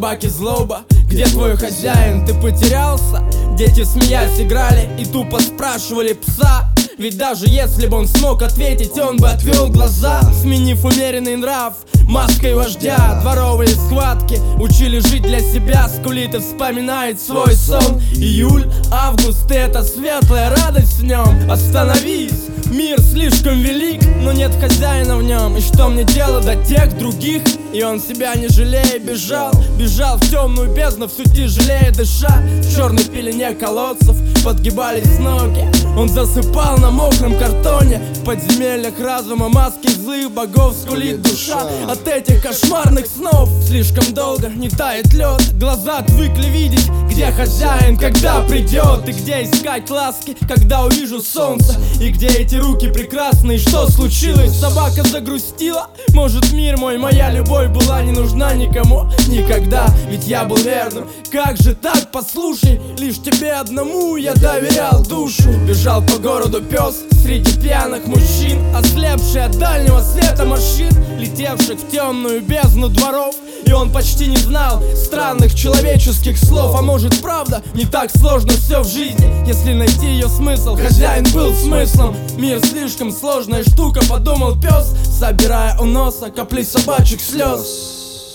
собаки злоба. Где твой хозяин, ты потерялся? Дети смеясь играли и тупо спрашивали пса. Ведь даже если бы он смог ответить, он бы отвел глаза, сменив умеренный нрав маской вождя. Дворовые схватки учили жить для себя, скулит и вспоминает свой сон. Июль, август — это светлая радость в нем. Остановись, мир слишком велик, но нет хозяина в нем. И что мне дело до тех других? И он себя не жалея бежал в темную бездну, все тяжелее дыша. В черной пелене колодцев подгибались ноги. Он засыпал на мокром картоне. В подземельях разума маски злых богов скулит душа. От этих кошмарных снов слишком долго не тает лед. Глаза отвыкли видеть, где хозяин, когда придет. И где искать ласки, когда увижу солнце. И где эти руки прекрасные, что случилось? Собака загрустила. Может, мир мой, моя любовь была не нужна никому никогда, ведь я был верным. Как же так, послушай, лишь тебе одному я доверял душу. Бежал по городу пес среди пьяных мужчин, ослепший от дальнего света машин, летевших в темную бездну дворов. И он почти не знал странных человеческих слов. А может, правда, не так сложно все в жизни, если найти ее смысл. Хозяин был смыслом. Мир слишком сложная штука, подумал пес, собирая у носа капли собачьих слез.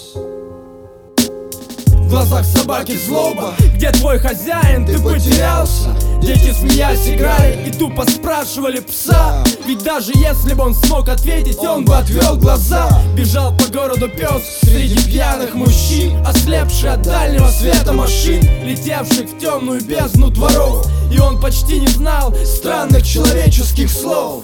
В глазах собаки злоба. Где твой хозяин, ты потерялся? Дети смеясь играли и тупо спрашивали пса. Ведь даже если бы он смог ответить, он бы отвел глаза. Бежал по городу пес среди пьяных мужчин, ослепший от дальнего света машин, летевших в темную бездну дворов. И он почти не знал странных человеческих слов.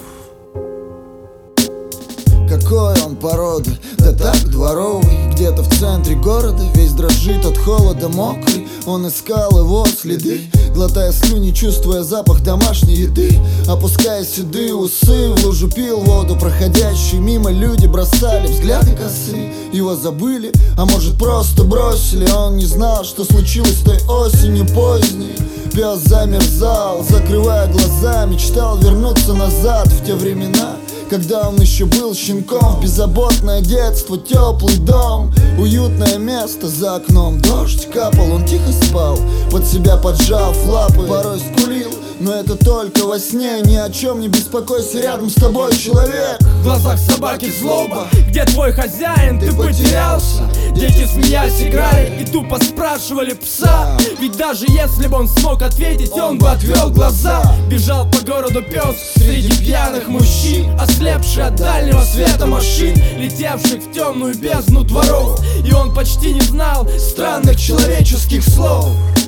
Какой он породы, да так дворовый. Где-то в центре города, весь дрожит от холода, мокрый. Он искал его следы, глотая слюни, чувствуя запах домашней еды. Опуская седые усы, в лужу пил воду. Проходящие мимо люди бросали взгляды косые. Его забыли, а может просто бросили. Он не знал, что случилось той осенью поздней. Пес замерзал, закрывая глаза, мечтал вернуться назад в те времена, когда он еще был щенком. Беззаботное детство, теплый дом, уютное место за окном. Дождь капал, он тихо спал, под себя поджав лапы. Порой скулил, но это только во сне. Ни о чем не беспокойся, рядом с тобой человек. В глазах собаки злоба. Где твой хозяин, ты потерялся? Дети смеясь играли и тупо спрашивали пса. Ведь даже если бы он смог ответить, он бы отвел глаза. Бежал по городу пес среди пьяных мужчин, ослепший от дальнего света машин, летевших в темную бездну дворов. И он почти не знал странных человеческих слов.